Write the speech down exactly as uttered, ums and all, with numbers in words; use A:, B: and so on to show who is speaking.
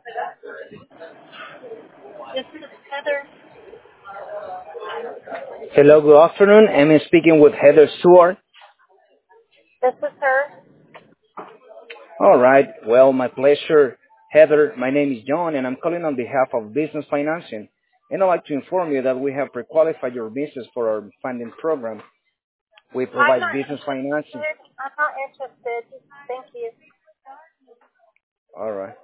A: This is Heather.
B: Hello, good afternoon. I'm speaking with Heather Stewart.
A: This is her.
B: All right. Well, my pleasure. Heather, my name is John, and I'm calling on behalf of Business Financing. And I'd like to inform you that we have pre-qualified your business for our funding program. We
A: I'm
B: provide
A: not
B: business financing.
A: interested. I'm not interested. Thank you.
B: All right.